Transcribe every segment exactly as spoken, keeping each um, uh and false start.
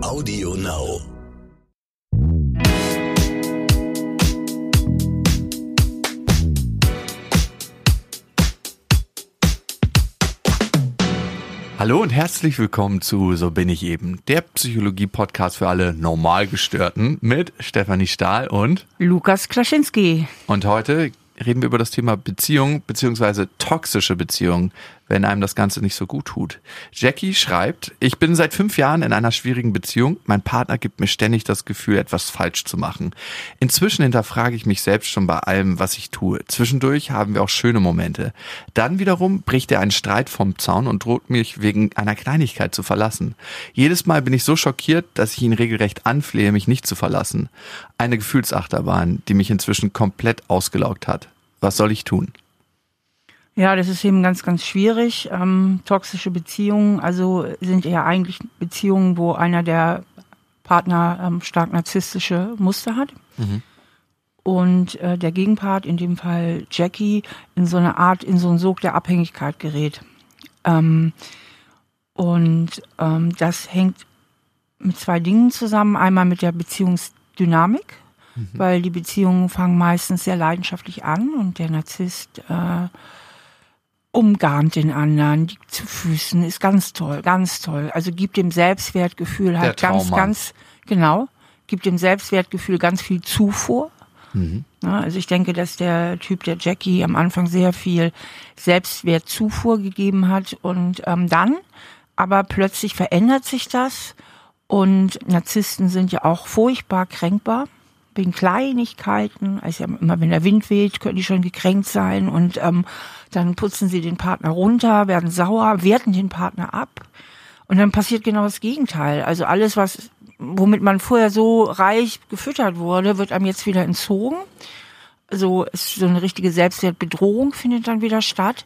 Audio Now. Hallo und herzlich willkommen zu So bin ich eben, der Psychologie-Podcast für alle Normalgestörten mit Stefanie Stahl und Lukas Klaschinski. Und heute reden wir über das Thema Beziehung bzw. toxische Beziehungen, wenn einem das Ganze nicht so gut tut. Jackie schreibt, ich bin seit fünf Jahren in einer schwierigen Beziehung. Mein Partner gibt mir ständig das Gefühl, etwas falsch zu machen. Inzwischen hinterfrage ich mich selbst schon bei allem, was ich tue. Zwischendurch haben wir auch schöne Momente. Dann wiederum bricht er einen Streit vom Zaun und droht mich wegen einer Kleinigkeit zu verlassen. Jedes Mal bin ich so schockiert, dass ich ihn regelrecht anflehe, mich nicht zu verlassen. Eine Gefühlsachterbahn, die mich inzwischen komplett ausgelaugt hat. Was soll ich tun? Ja, das ist eben ganz, ganz schwierig. Ähm, toxische Beziehungen, also sind ja eigentlich Beziehungen, wo einer der Partner ähm, stark narzisstische Muster hat. Mhm. Und äh, der Gegenpart, in dem Fall Jackie, in so eine Art, in so einen Sog der Abhängigkeit gerät. Ähm, und ähm, das hängt mit zwei Dingen zusammen. Einmal mit der Beziehungsdynamik, mhm. weil die Beziehungen fangen meistens sehr leidenschaftlich an und der Narzisst äh, umgarnt den anderen, liegt zu Füßen, ist ganz toll, ganz toll. Also gibt dem Selbstwertgefühl halt ganz, ganz, genau, gibt dem Selbstwertgefühl ganz viel Zufuhr. Mhm. Ja, also ich denke, dass der Typ, der Jackie, am Anfang sehr viel Selbstwertzufuhr gegeben hat und ähm, dann, aber plötzlich verändert sich das und Narzissten sind ja auch furchtbar kränkbar. Wegen Kleinigkeiten, also immer wenn der Wind weht, können die schon gekränkt sein und ähm, dann putzen sie den Partner runter, werden sauer, werten den Partner ab und dann passiert genau das Gegenteil. Also alles, was womit man vorher so reich gefüttert wurde, wird einem jetzt wieder entzogen. Also ist so eine richtige Selbstwertbedrohung findet dann wieder statt.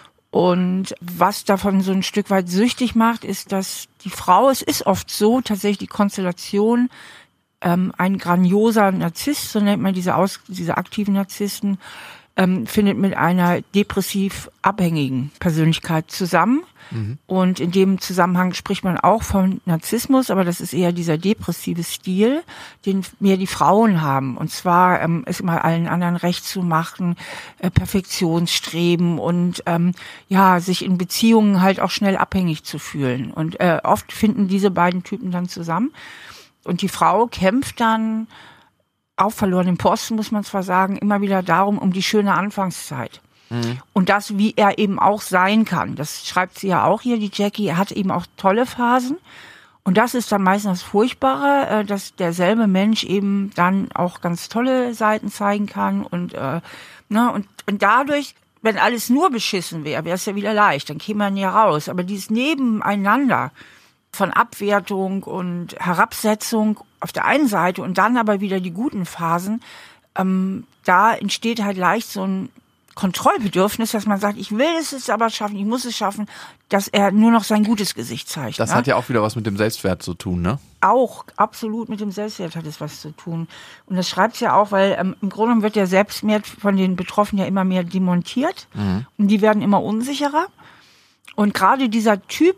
Und was davon so ein Stück weit süchtig macht, ist, dass die Frau, es ist oft so, tatsächlich die Konstellation, Ähm, ein grandioser Narzisst, so nennt man diese, aus, diese aktiven Narzissten, ähm, findet mit einer depressiv abhängigen Persönlichkeit zusammen. Mhm. Und in dem Zusammenhang spricht man auch von Narzissmus, aber das ist eher dieser depressive Stil, den mehr die Frauen haben. Und zwar ähm, es immer allen anderen recht zu machen, äh, Perfektionsstreben und ähm, ja sich in Beziehungen halt auch schnell abhängig zu fühlen. Und äh, oft finden diese beiden Typen dann zusammen. Und die Frau kämpft dann auf verlorenem Posten, muss man zwar sagen, immer wieder darum, um die schöne Anfangszeit. Mhm. Und das, wie er eben auch sein kann. Das schreibt sie ja auch hier, die Jackie. Er hat eben auch tolle Phasen. Und das ist dann meistens das Furchtbare, dass derselbe Mensch eben dann auch ganz tolle Seiten zeigen kann. Und, äh, ne, und, und dadurch, wenn alles nur beschissen wäre, wäre es ja wieder leicht. Dann käme man ja raus. Aber dieses Nebeneinander von Abwertung und Herabsetzung auf der einen Seite und dann aber wieder die guten Phasen, ähm, da entsteht halt leicht so ein Kontrollbedürfnis, dass man sagt, ich will es jetzt aber schaffen, ich muss es schaffen, dass er nur noch sein gutes Gesicht zeigt. Das ne? hat ja auch wieder was mit dem Selbstwert zu tun, ne? Auch, absolut mit dem Selbstwert hat es was zu tun. Und das schreibt es ja auch, weil ähm, im Grunde wird der Selbstwert von den Betroffenen ja immer mehr demontiert. Mhm. Und die werden immer unsicherer. Und gerade dieser Typ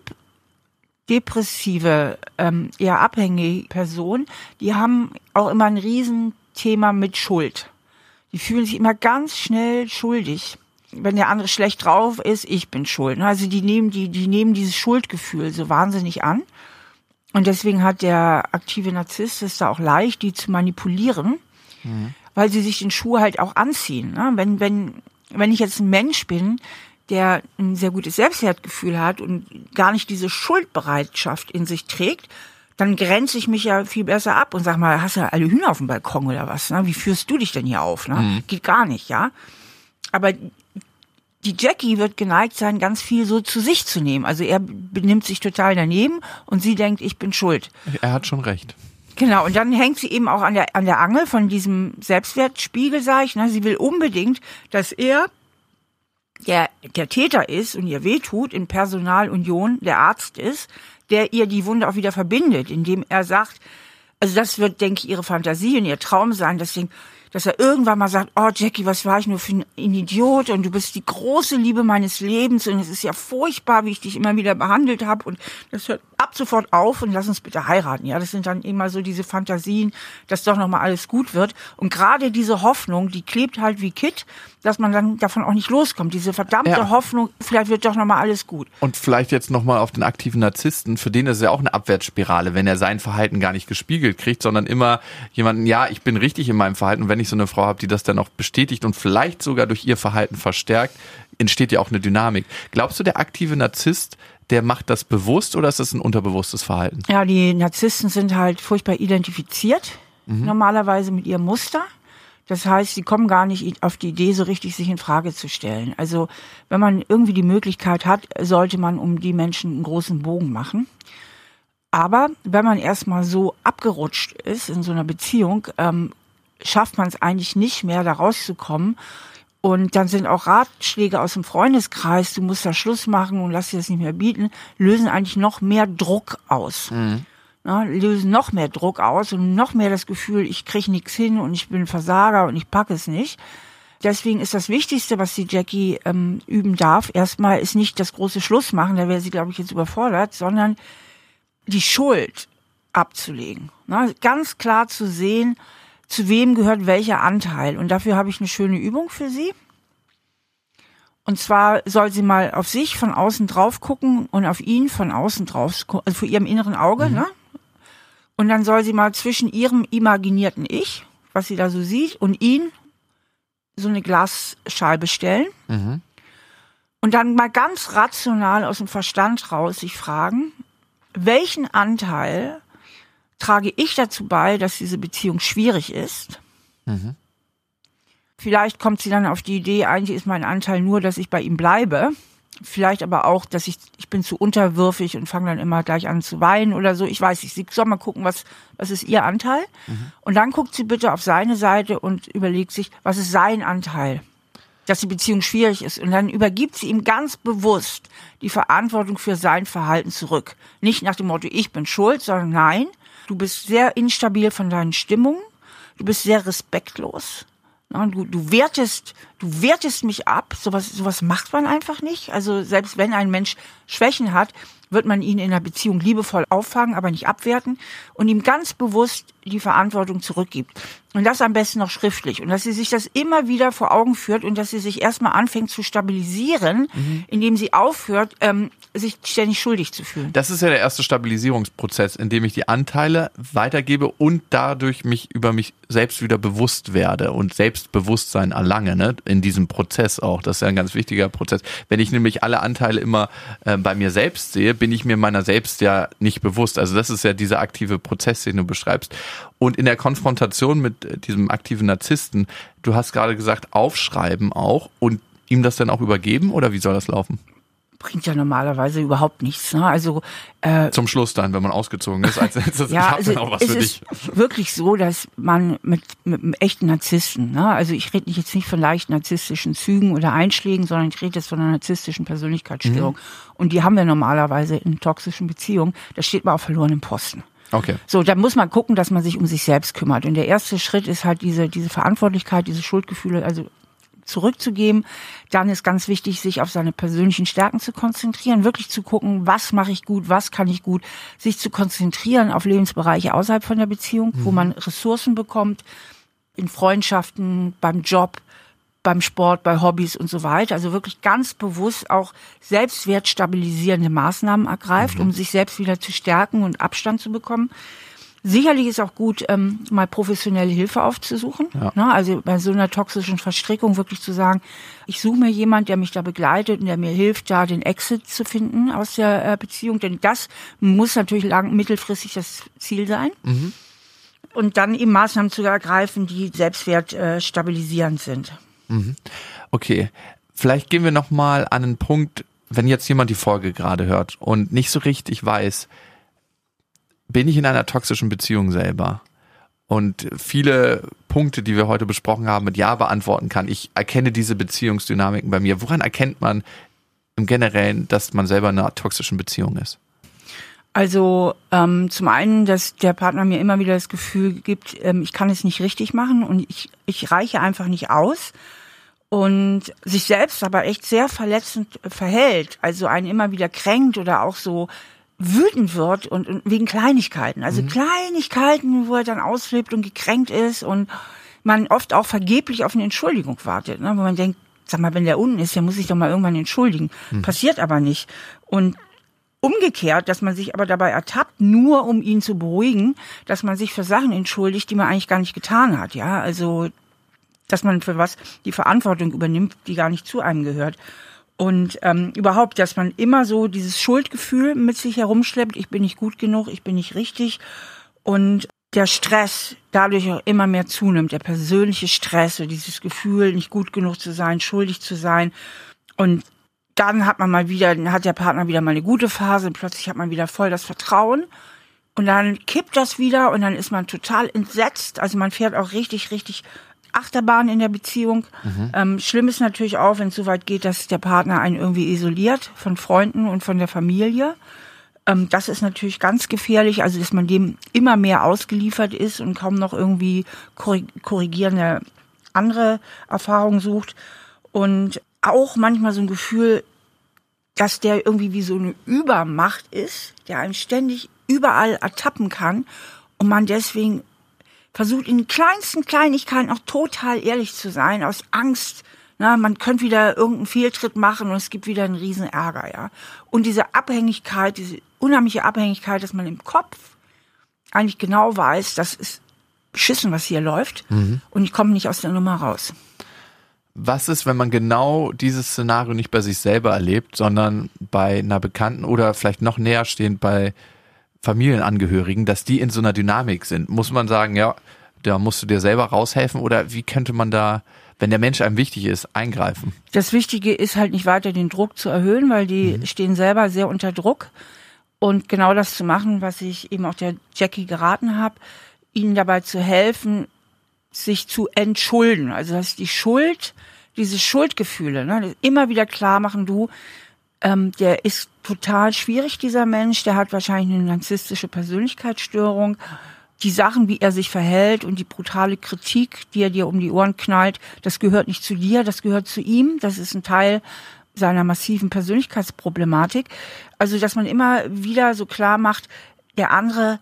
depressive, ähm, eher abhängige Personen, die haben auch immer ein Riesenthema mit Schuld. Die fühlen sich immer ganz schnell schuldig. Wenn der andere schlecht drauf ist, ich bin schuld. Also die nehmen die, die nehmen dieses Schuldgefühl so wahnsinnig an. Und deswegen hat der aktive Narzisst es da auch leicht, die zu manipulieren, mhm. weil sie sich den Schuh halt auch anziehen. Ne? Wenn, wenn, wenn ich jetzt ein Mensch bin, der ein sehr gutes Selbstwertgefühl hat und gar nicht diese Schuldbereitschaft in sich trägt, dann grenze ich mich ja viel besser ab und sag mal, hast du alle Hühner auf dem Balkon oder was? Ne? Wie führst du dich denn hier auf? Ne? Mhm. Geht gar nicht, ja. Aber die Jackie wird geneigt sein, ganz viel so zu sich zu nehmen. Also er benimmt sich total daneben und sie denkt, ich bin schuld. Er hat schon recht. Genau, und dann hängt sie eben auch an der, an der Angel von diesem Selbstwertspiegel, sag ich. Ne? Sie will unbedingt, dass er der der Täter ist und ihr wehtut, in Personalunion der Arzt ist, der ihr die Wunde auch wieder verbindet, indem er sagt, also das wird, denke ich, ihre Fantasie und ihr Traum sein, dass sie denkt, dass er irgendwann mal sagt, oh Jackie, was war ich nur für ein Idiot und du bist die große Liebe meines Lebens und es ist ja furchtbar, wie ich dich immer wieder behandelt habe und das hört ab sofort auf und lass uns bitte heiraten. Ja, das sind dann immer so diese Fantasien, dass doch nochmal alles gut wird. Und gerade diese Hoffnung, die klebt halt wie Kitt, dass man dann davon auch nicht loskommt. Diese verdammte ja. Hoffnung, vielleicht wird doch nochmal alles gut. Und vielleicht jetzt nochmal auf den aktiven Narzissten, für den ist es ja auch eine Abwärtsspirale, wenn er sein Verhalten gar nicht gespiegelt kriegt, sondern immer jemanden, ja, ich bin richtig in meinem Verhalten. Und wenn ich so eine Frau habe, die das dann auch bestätigt und vielleicht sogar durch ihr Verhalten verstärkt, entsteht ja auch eine Dynamik. Glaubst du, der aktive Narzisst, der macht das bewusst oder ist das ein unterbewusstes Verhalten? Ja, die Narzissten sind halt furchtbar identifiziert, mhm. normalerweise mit ihrem Muster. Das heißt, sie kommen gar nicht auf die Idee, so richtig sich in Frage zu stellen. Also wenn man irgendwie die Möglichkeit hat, sollte man um die Menschen einen großen Bogen machen. Aber wenn man erstmal so abgerutscht ist in so einer Beziehung, ähm, schafft man es eigentlich nicht mehr, da rauszukommen. Und dann sind auch Ratschläge aus dem Freundeskreis, du musst da Schluss machen und lass dir das nicht mehr bieten, lösen eigentlich noch mehr Druck aus. Mhm. Ja, lösen noch mehr Druck aus und noch mehr das Gefühl, ich kriege nichts hin und ich bin ein Versager und ich packe es nicht. Deswegen ist das Wichtigste, was die Jackie ähm, üben darf, erstmal ist nicht das große Schluss machen, da wäre sie, glaube ich, jetzt überfordert, sondern die Schuld abzulegen. Na, ganz klar zu sehen, zu wem gehört welcher Anteil. Und dafür habe ich eine schöne Übung für sie. Und zwar soll sie mal auf sich von außen drauf gucken und auf ihn von außen drauf, also vor ihrem inneren Auge, mhm. ne? Und dann soll sie mal zwischen ihrem imaginierten Ich, was sie da so sieht, und ihn so eine Glasscheibe stellen. Mhm. Und dann mal ganz rational aus dem Verstand raus sich fragen, welchen Anteil trage ich dazu bei, dass diese Beziehung schwierig ist? Mhm. Vielleicht kommt sie dann auf die Idee, eigentlich ist mein Anteil nur, dass ich bei ihm bleibe. Vielleicht aber auch, dass ich, ich bin zu unterwürfig und fange dann immer gleich an zu weinen oder so. Ich weiß nicht, sie soll mal gucken, was, was ist ihr Anteil? Mhm. Und dann guckt sie bitte auf seine Seite und überlegt sich, was ist sein Anteil? Dass die Beziehung schwierig ist. Und dann übergibt sie ihm ganz bewusst die Verantwortung für sein Verhalten zurück. Nicht nach dem Motto, ich bin schuld, sondern nein, du bist sehr instabil von deinen Stimmungen, du bist sehr respektlos. Du, du wertest, du wertest mich ab. Sowas, sowas macht man einfach nicht. Also selbst wenn ein Mensch Schwächen hat, wird man ihn in einer Beziehung liebevoll auffangen, aber nicht abwerten und ihm ganz bewusst die Verantwortung zurückgibt. Und das am besten noch schriftlich. Und dass sie sich das immer wieder vor Augen führt und dass sie sich erstmal anfängt zu stabilisieren, mhm. indem sie aufhört, ähm, sich ständig schuldig zu fühlen. Das ist ja der erste Stabilisierungsprozess, in dem ich die Anteile weitergebe und dadurch mich über mich selbst wieder bewusst werde und Selbstbewusstsein erlange, ne? In diesem Prozess auch. Das ist ja ein ganz wichtiger Prozess. Wenn ich nämlich alle Anteile immer äh, bei mir selbst sehe, bin ich mir meiner selbst ja nicht bewusst. Also das ist ja dieser aktive Prozess, den du beschreibst. Und in der Konfrontation mit diesem aktiven Narzissten, du hast gerade gesagt, aufschreiben auch und ihm das dann auch übergeben oder wie soll das laufen? Bringt ja normalerweise überhaupt nichts. Ne? Also äh, zum Schluss dann, wenn man ausgezogen ist, als, als, als ja, ich habe also dann auch was es für ist dich. Wirklich so, dass man mit, mit einem echten Narzissten, ne? Also ich rede jetzt nicht von leicht narzisstischen Zügen oder Einschlägen, sondern ich rede jetzt von einer narzisstischen Persönlichkeitsstörung. Mhm. Und die haben wir normalerweise in toxischen Beziehungen. Da steht man auf verlorenem Posten. Okay. So, da muss man gucken, dass man sich um sich selbst kümmert. Und der erste Schritt ist halt diese diese Verantwortlichkeit, diese Schuldgefühle, also zurückzugeben. Dann ist ganz wichtig, sich auf seine persönlichen Stärken zu konzentrieren, wirklich zu gucken, was mache ich gut, was kann ich gut, sich zu konzentrieren auf Lebensbereiche außerhalb von der Beziehung, mhm. wo man Ressourcen bekommt, in Freundschaften, beim Job, beim Sport, bei Hobbys und so weiter. Also wirklich ganz bewusst auch selbstwertstabilisierende Maßnahmen ergreift, mhm. um sich selbst wieder zu stärken und Abstand zu bekommen. Sicherlich ist auch gut, ähm, mal professionelle Hilfe aufzusuchen. Ja. Ne? Also bei so einer toxischen Verstrickung wirklich zu sagen, ich suche mir jemand, der mich da begleitet und der mir hilft, da den Exit zu finden aus der äh, Beziehung. Denn das muss natürlich lang, mittelfristig das Ziel sein. Mhm. Und dann eben Maßnahmen zu ergreifen, die selbstwert äh, stabilisierend sind. Mhm. Okay, vielleicht gehen wir nochmal an einen Punkt, wenn jetzt jemand die Folge gerade hört und nicht so richtig weiß, bin ich in einer toxischen Beziehung selber? Und viele Punkte, die wir heute besprochen haben, mit Ja beantworten kann. Ich erkenne diese Beziehungsdynamiken bei mir. Woran erkennt man im Generellen, dass man selber in einer toxischen Beziehung ist? Also ähm, zum einen, dass der Partner mir immer wieder das Gefühl gibt, ähm, ich kann es nicht richtig machen und ich, ich reiche einfach nicht aus. Und sich selbst aber echt sehr verletzend verhält, also einen immer wieder kränkt oder auch so wütend wird und, und wegen Kleinigkeiten. Also mhm. Kleinigkeiten, wo er dann ausflippt und gekränkt ist und man oft auch vergeblich auf eine Entschuldigung wartet, ne? Wo man denkt, sag mal, wenn der unten ist, der muss sich doch mal irgendwann entschuldigen. Mhm. Passiert aber nicht. Und umgekehrt, dass man sich aber dabei ertappt, nur um ihn zu beruhigen, dass man sich für Sachen entschuldigt, die man eigentlich gar nicht getan hat. Ja, also dass man für was die Verantwortung übernimmt, die gar nicht zu einem gehört. Und ähm, überhaupt, dass man immer so dieses Schuldgefühl mit sich herumschleppt, ich bin nicht gut genug, ich bin nicht richtig. Und der Stress dadurch auch immer mehr zunimmt, der persönliche Stress, so dieses Gefühl, nicht gut genug zu sein, schuldig zu sein. Und dann hat man mal wieder, hat der Partner wieder mal eine gute Phase und plötzlich hat man wieder voll das Vertrauen. Und dann kippt das wieder und dann ist man total entsetzt. Also man fährt auch richtig, richtig Achterbahn in der Beziehung. Mhm. Ähm, schlimm ist natürlich auch, wenn es so weit geht, dass der Partner einen irgendwie isoliert von Freunden und von der Familie. Ähm, das ist natürlich ganz gefährlich, also dass man dem immer mehr ausgeliefert ist und kaum noch irgendwie korrigierende andere Erfahrungen sucht. Und auch manchmal so ein Gefühl, dass der irgendwie wie so eine Übermacht ist, der einen ständig überall ertappen kann und man deswegen versucht in den kleinsten Kleinigkeiten auch total ehrlich zu sein, aus Angst, na, man könnte wieder irgendeinen Fehltritt machen und es gibt wieder einen riesen Ärger, ja. Und diese Abhängigkeit, diese unheimliche Abhängigkeit, dass man im Kopf eigentlich genau weiß, das ist beschissen, was hier läuft, mhm. und ich komme nicht aus der Nummer raus. Was ist, wenn man genau dieses Szenario nicht bei sich selber erlebt, sondern bei einer Bekannten oder vielleicht noch näher stehend bei Familienangehörigen, dass die in so einer Dynamik sind? Muss man sagen, ja, da musst du dir selber raushelfen oder wie könnte man da, wenn der Mensch einem wichtig ist, eingreifen? Das Wichtige ist halt nicht weiter den Druck zu erhöhen, weil die mhm. stehen selber sehr unter Druck und genau das zu machen, was ich eben auch der Jackie geraten habe, ihnen dabei zu helfen, sich zu entschulden. Also dass die Schuld, diese Schuldgefühle, ne, immer wieder klar machen, du, ähm, der ist total schwierig, dieser Mensch, der hat wahrscheinlich eine narzisstische Persönlichkeitsstörung. Die Sachen, wie er sich verhält und die brutale Kritik, die er dir um die Ohren knallt, das gehört nicht zu dir, das gehört zu ihm. Das ist ein Teil seiner massiven Persönlichkeitsproblematik. Also, dass man immer wieder so klar macht, der andere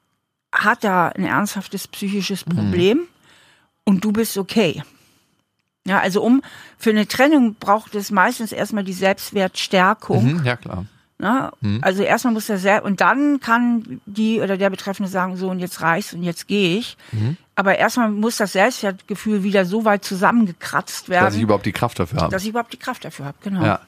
hat da ein ernsthaftes psychisches Problem mhm. und du bist okay. Ja, also um für eine Trennung braucht es meistens erstmal die Selbstwertstärkung. Mhm, ja, klar. Na, mhm. Also erstmal muss er sehr, und dann kann die oder der Betreffende sagen, so und jetzt reicht's und jetzt gehe ich. Mhm. Aber erstmal muss das Selbstwertgefühl wieder so weit zusammengekratzt werden. Dass ich überhaupt die Kraft dafür habe. Dass ich überhaupt die Kraft dafür habe, genau. Ja.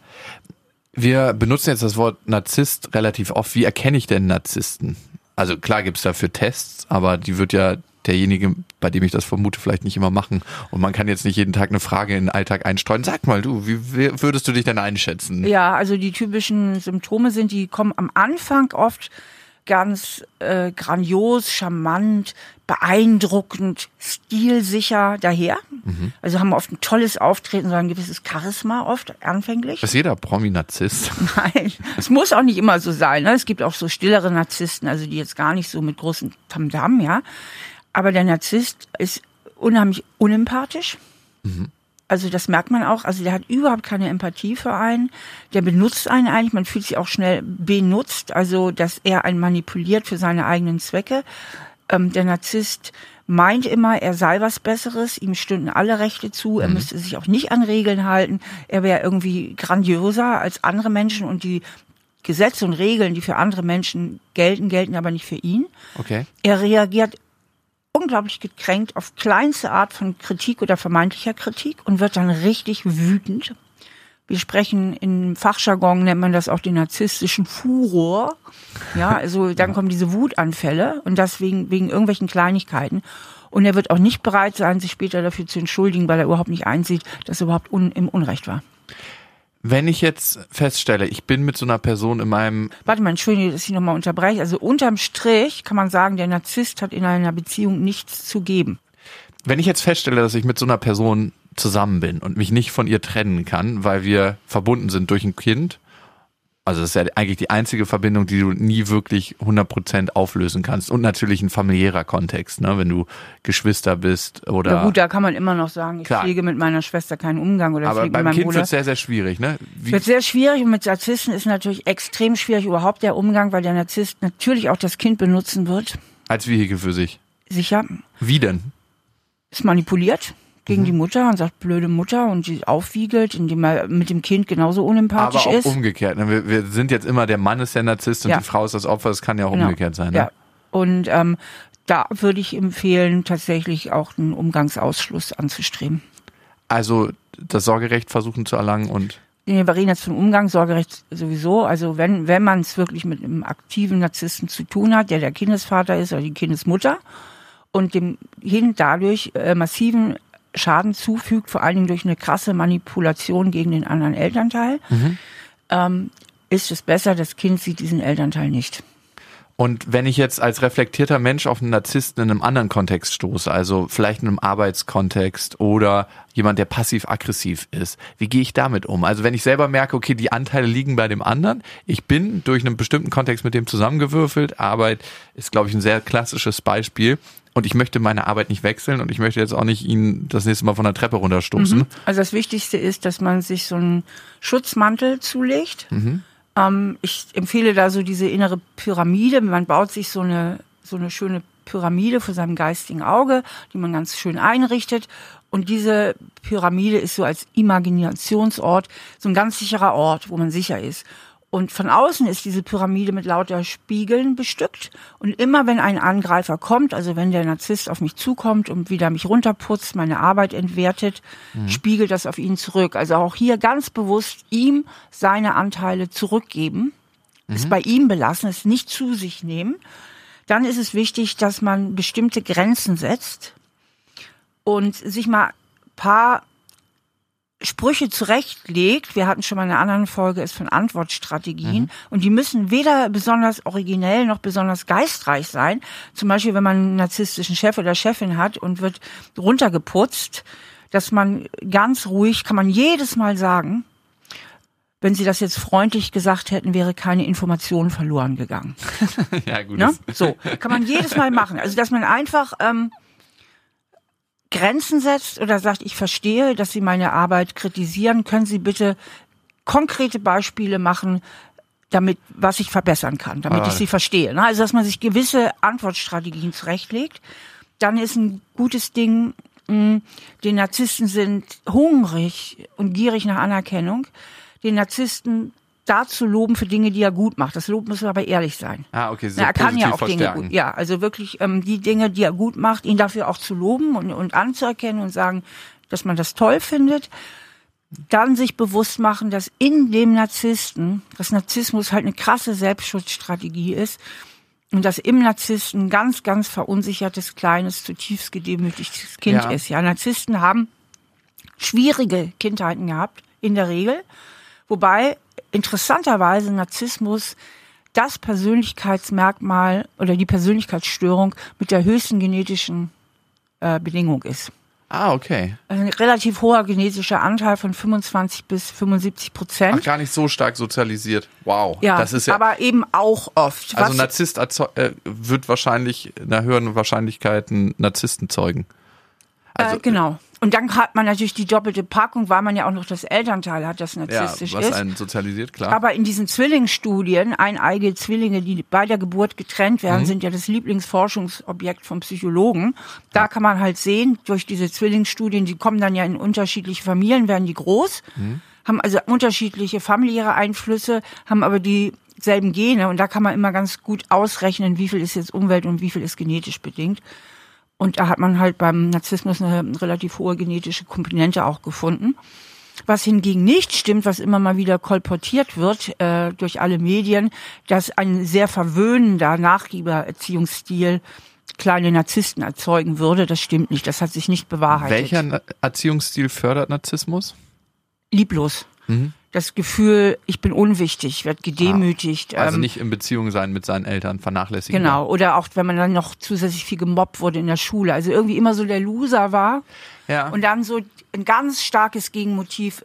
Wir benutzen jetzt das Wort Narzisst relativ oft. Wie erkenne ich denn Narzissten? Also klar gibt's dafür Tests, aber die wird ja derjenige, bei dem ich das vermute, vielleicht nicht immer machen. Und man kann jetzt nicht jeden Tag eine Frage in den Alltag einstreuen. Sag mal du, wie würdest du dich denn einschätzen? Ja, also die typischen Symptome sind, die kommen am Anfang oft ganz äh, grandios, charmant, beeindruckend, stilsicher daher. Mhm. Also haben oft ein tolles Auftreten, so ein gewisses Charisma oft anfänglich. Ist jeder Promi-Narzisst? Nein, es muss auch nicht immer so sein. Ne? Es gibt auch so stillere Narzissten, also die jetzt gar nicht so mit großem Tamtam, ja. Aber der Narzisst ist unheimlich unempathisch. Mhm. Also das merkt man auch. Also der hat überhaupt keine Empathie für einen. Der benutzt einen eigentlich. Man fühlt sich auch schnell benutzt. Also dass er einen manipuliert für seine eigenen Zwecke. Ähm, der Narzisst meint immer, er sei was Besseres. Ihm stünden alle Rechte zu. Er mhm. müsste sich auch nicht an Regeln halten. Er wäre irgendwie grandioser als andere Menschen. Und die Gesetze und Regeln, die für andere Menschen gelten, gelten aber nicht für ihn. Okay. Er reagiert unglaublich gekränkt auf kleinste Art von Kritik oder vermeintlicher Kritik und wird dann richtig wütend. Wir sprechen im Fachjargon, nennt man das auch den narzisstischen Furor. Ja, also dann kommen diese Wutanfälle und das wegen, wegen irgendwelchen Kleinigkeiten. Und er wird auch nicht bereit sein, sich später dafür zu entschuldigen, weil er überhaupt nicht einsieht, dass er überhaupt un, im Unrecht war. Wenn ich jetzt feststelle, ich bin mit so einer Person in meinem... Warte mal, entschuldige, dass ich nochmal unterbreche. Also unterm Strich kann man sagen, der Narzisst hat in einer Beziehung nichts zu geben. Wenn ich jetzt feststelle, dass ich mit so einer Person zusammen bin und mich nicht von ihr trennen kann, weil wir verbunden sind durch ein Kind Also das ist ja eigentlich die einzige Verbindung, die du nie wirklich hundert Prozent auflösen kannst. Und natürlich ein familiärer Kontext, ne? Wenn du Geschwister bist oder... Ja gut, da kann man immer noch sagen, ich Klar. pflege mit meiner Schwester keinen Umgang oder Aber pflege beim mit meinem Kind Bruder. wird es sehr, sehr schwierig, ne? Wie, Wird sehr schwierig und mit Narzissten ist natürlich extrem schwierig überhaupt der Umgang, weil der Narzisst natürlich auch das Kind benutzen wird. als Vehikel für sich. Sicher. Wie denn? Ist manipuliert gegen Mhm. die Mutter und sagt, blöde Mutter, und sie aufwiegelt, indem er mit dem Kind genauso unempathisch Aber auch ist. umgekehrt. Ne? Wir, wir sind jetzt immer, der Mann ist der Narzisst und Ja. die Frau ist das Opfer. Das kann ja auch Genau. umgekehrt sein. Ne? Ja. Und ähm, da würde ich empfehlen, tatsächlich auch einen Umgangsausschluss anzustreben. Also das Sorgerecht versuchen zu erlangen und... Nee, wir reden jetzt von Umgang, Sorgerecht sowieso. Also wenn wenn man es wirklich mit einem aktiven Narzissten zu tun hat, der der Kindesvater ist oder die Kindesmutter und dem Kind dadurch äh, massiven Schaden zufügt, vor allen Dingen durch eine krasse Manipulation gegen den anderen Elternteil, Mhm. ähm, ist es besser, das Kind sieht diesen Elternteil nicht. Und wenn ich jetzt als reflektierter Mensch auf einen Narzissten in einem anderen Kontext stoße, also vielleicht in einem Arbeitskontext oder jemand, der passiv-aggressiv ist, wie gehe ich damit um? Also wenn ich selber merke, okay, die Anteile liegen bei dem anderen, ich bin durch einen bestimmten Kontext mit dem zusammengewürfelt, Arbeit ist, glaube ich, ein sehr klassisches Beispiel und ich möchte meine Arbeit nicht wechseln und ich möchte jetzt auch nicht ihn das nächste Mal von der Treppe runterstoßen. Mhm. Also das Wichtigste ist, dass man sich so einen Schutzmantel zulegt. Mhm. Ähm, ich empfehle da so diese innere Pyramide. Man baut sich so eine, so eine schöne Pyramide vor seinem geistigen Auge, die man ganz schön einrichtet. Und diese Pyramide ist so als Imaginationsort so ein ganz sicherer Ort, wo man sicher ist. Und von außen ist diese Pyramide mit lauter Spiegeln bestückt. Und immer wenn ein Angreifer kommt, also wenn der Narzisst auf mich zukommt und wieder mich runterputzt, meine Arbeit entwertet, mhm. spiegelt das auf ihn zurück. Also auch hier ganz bewusst ihm seine Anteile zurückgeben, mhm. es bei ihm belassen, es nicht zu sich nehmen. Dann ist es wichtig, dass man bestimmte Grenzen setzt und sich mal ein paar Sprüche zurechtlegt. Wir hatten schon mal in einer anderen Folge es von Antwortstrategien. Mhm. Und die müssen weder besonders originell noch besonders geistreich sein. Zum Beispiel, wenn man einen narzisstischen Chef oder Chefin hat und wird runtergeputzt, dass man ganz ruhig, kann man jedes Mal sagen, wenn Sie das jetzt freundlich gesagt hätten, wäre keine Information verloren gegangen. Ja, gut. Ne? So, kann man jedes Mal machen. Also, dass man einfach ähm, Grenzen setzt oder sagt, ich verstehe, dass Sie meine Arbeit kritisieren, können Sie bitte konkrete Beispiele machen, damit, was ich verbessern kann, damit ah. ich Sie verstehe. Also, dass man sich gewisse Antwortstrategien zurechtlegt. Dann ist ein gutes Ding, mh, die Narzissten sind hungrig und gierig nach Anerkennung. Den Narzissten dazu loben für Dinge, die er gut macht. Das Lob muss aber ehrlich sein. Ah, okay, so Na, er kann ja auch verstärken. Dinge gut. Ja, also wirklich ähm, die Dinge, die er gut macht, ihn dafür auch zu loben und, und anzuerkennen und sagen, dass man das toll findet. Dann sich bewusst machen, dass in dem Narzissten, dass Narzissmus halt eine krasse Selbstschutzstrategie ist und dass im Narzissten ein ganz, ganz verunsichertes, kleines, zutiefst gedemütigtes Kind Ja. ist. Ja, Narzissten haben schwierige Kindheiten gehabt, in der Regel. Wobei interessanterweise Narzissmus das Persönlichkeitsmerkmal oder die Persönlichkeitsstörung mit der höchsten genetischen äh, Bedingung ist. Ah, okay. Also ein relativ hoher genetischer Anteil von fünfundzwanzig bis fünfundsiebzig Prozent. Ach, gar nicht so stark sozialisiert. Wow. Ja, das ist ja, aber eben auch oft. also Was- Narzisst erzeu- äh, wird wahrscheinlich in einer höheren Wahrscheinlichkeit einen Narzissten zeugen. Also, äh, genau. Und dann hat man natürlich die doppelte Packung, weil man ja auch noch das Elternteil hat, das ja, narzisstisch was ist. einen sozialisiert, klar. Aber in diesen Zwillingsstudien, eineige Zwillinge, die bei der Geburt getrennt werden, Mhm. sind ja das Lieblingsforschungsobjekt vom Psychologen. Da kann man halt sehen, durch diese Zwillingsstudien, die kommen dann ja in unterschiedliche Familien, werden die groß, Mhm. haben also unterschiedliche familiäre Einflüsse, haben aber dieselben Gene. Und da kann man immer ganz gut ausrechnen, wie viel ist jetzt Umwelt und wie viel ist genetisch bedingt. Und da hat man halt beim Narzissmus eine relativ hohe genetische Komponente auch gefunden. Was hingegen nicht stimmt, was immer mal wieder kolportiert wird äh, durch alle Medien, dass ein sehr verwöhnender Nachgebererziehungsstil kleine Narzissten erzeugen würde. Das stimmt nicht, das hat sich nicht bewahrheitet. Welcher Na- Erziehungsstil fördert Narzissmus? Lieblos. Mhm. Das Gefühl, ich bin unwichtig, werde gedemütigt. Also ähm, nicht in Beziehung sein mit seinen Eltern, vernachlässigen. Genau, oder auch wenn man dann noch zusätzlich viel gemobbt wurde in der Schule. Also irgendwie immer so der Loser war. Ja. Und dann so ein ganz starkes Gegenmotiv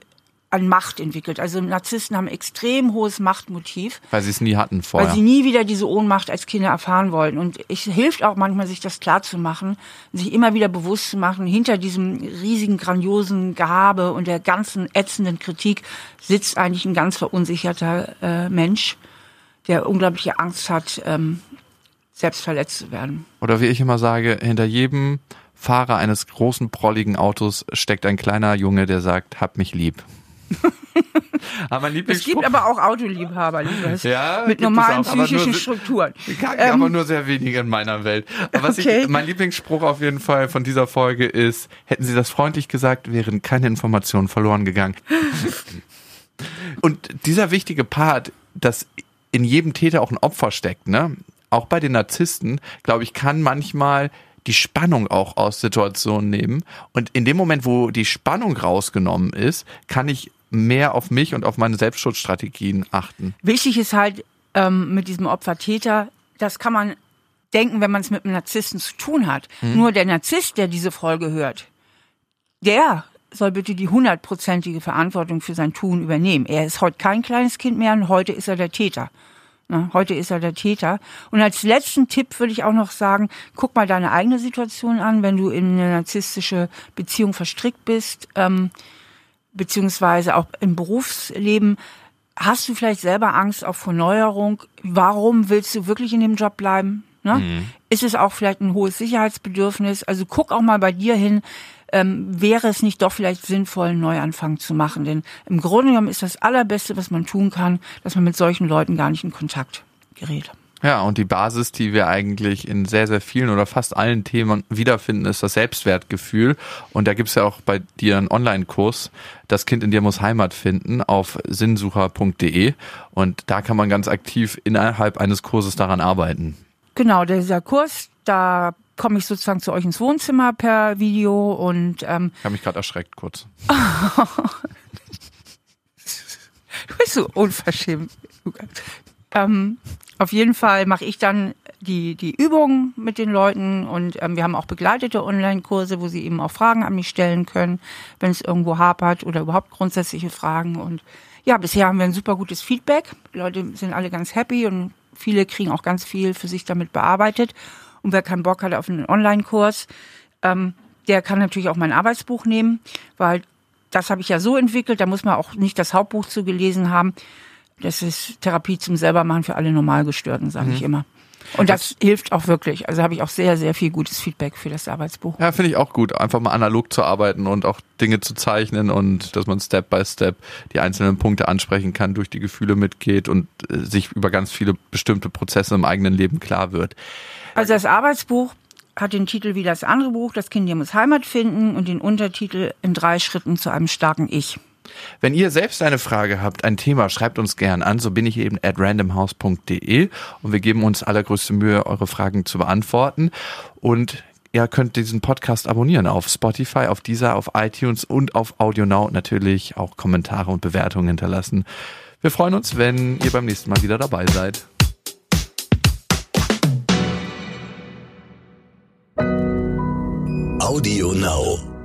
an Macht entwickelt. Also Narzissten haben extrem hohes Machtmotiv. Weil sie es nie hatten vorher. Weil sie nie wieder diese Ohnmacht als Kinder erfahren wollten. Und es hilft auch manchmal, sich das klar zu machen, sich immer wieder bewusst zu machen, hinter diesem riesigen, grandiosen Gehabe und der ganzen ätzenden Kritik sitzt eigentlich ein ganz verunsicherter äh, Mensch, der unglaubliche Angst hat, ähm, selbst verletzt zu werden. Oder wie ich immer sage, hinter jedem Fahrer eines großen, prolligen Autos steckt ein kleiner Junge, der sagt, hab mich lieb. Aber mein es gibt aber auch Autoliebhaber, liebes, ja, mit normalen auch, psychischen nur, Strukturen. Ähm, aber nur sehr wenige in meiner Welt. Aber was okay. ich, mein Lieblingsspruch auf jeden Fall von dieser Folge ist, hätten Sie das freundlich gesagt, wären keine Informationen verloren gegangen. Und dieser wichtige Part, dass in jedem Täter auch ein Opfer steckt, ne? Auch bei den Narzissten, glaube ich, kann manchmal die Spannung auch aus Situationen nehmen. Und in dem Moment, wo die Spannung rausgenommen ist, kann ich mehr auf mich und auf meine Selbstschutzstrategien achten. Wichtig ist halt ähm, mit diesem Opfer-Täter, das kann man denken, wenn man es mit einem Narzissten zu tun hat. Hm. Nur der Narzisst, der diese Folge hört, der soll bitte die hundertprozentige Verantwortung für sein Tun übernehmen. Er ist heute kein kleines Kind mehr und heute ist er der Täter. Na, heute ist er der Täter. Und als letzten Tipp würde ich auch noch sagen, guck mal deine eigene Situation an, wenn du in eine narzisstische Beziehung verstrickt bist, ähm, beziehungsweise auch im Berufsleben. Hast du vielleicht selber Angst auf Verneuerung? Warum willst du wirklich in dem Job bleiben? Ne? Mhm. Ist es auch vielleicht ein hohes Sicherheitsbedürfnis? Also guck auch mal bei dir hin, ähm, wäre es nicht doch vielleicht sinnvoll, einen Neuanfang zu machen? Denn im Grunde genommen ist das Allerbeste, was man tun kann, dass man mit solchen Leuten gar nicht in Kontakt gerät. Ja, und die Basis, die wir eigentlich in sehr, sehr vielen oder fast allen Themen wiederfinden, ist das Selbstwertgefühl. Und da gibt's ja auch bei dir einen Online-Kurs, Das Kind in dir muss Heimat finden, auf sinnsucher punkt de. Und da kann man ganz aktiv innerhalb eines Kurses daran arbeiten. Genau, dieser Kurs, da komme ich sozusagen zu euch ins Wohnzimmer per Video und ähm, ich habe mich gerade erschreckt kurz. Du bist so unverschämt. ähm, auf jeden Fall mache ich dann die die Übungen mit den Leuten und ähm, wir haben auch begleitete Online-Kurse, wo sie eben auch Fragen an mich stellen können, wenn es irgendwo hapert oder überhaupt grundsätzliche Fragen. Und ja, bisher haben wir ein super gutes Feedback. Die Leute sind alle ganz happy und viele kriegen auch ganz viel für sich damit bearbeitet. Und wer keinen Bock hat auf einen Online-Kurs, ähm, der kann natürlich auch mein Arbeitsbuch nehmen, weil das habe ich ja so entwickelt, da muss man auch nicht das Hauptbuch zu gelesen haben. Das ist Therapie zum Selbermachen für alle Normalgestörten, sage mhm. ich immer. Und das, das hilft auch wirklich. Also habe ich auch sehr, sehr viel gutes Feedback für das Arbeitsbuch. Ja, finde ich auch gut, einfach mal analog zu arbeiten und auch Dinge zu zeichnen und dass man Step by Step die einzelnen Punkte ansprechen kann, durch die Gefühle mitgeht und äh, sich über ganz viele bestimmte Prozesse im eigenen Leben klar wird. Also das Arbeitsbuch hat den Titel wie das andere Buch, Das Kind in dir muss Heimat finden, und den Untertitel In drei Schritten zu einem starken Ich. Wenn ihr selbst eine Frage habt, ein Thema, schreibt uns gern an. So bin ich eben at randomhouse punkt de und wir geben uns allergrößte Mühe, eure Fragen zu beantworten. Und ihr könnt diesen Podcast abonnieren auf Spotify, auf Deezer, auf iTunes und auf AudioNow. Natürlich auch Kommentare und Bewertungen hinterlassen. Wir freuen uns, wenn ihr beim nächsten Mal wieder dabei seid. AudioNow.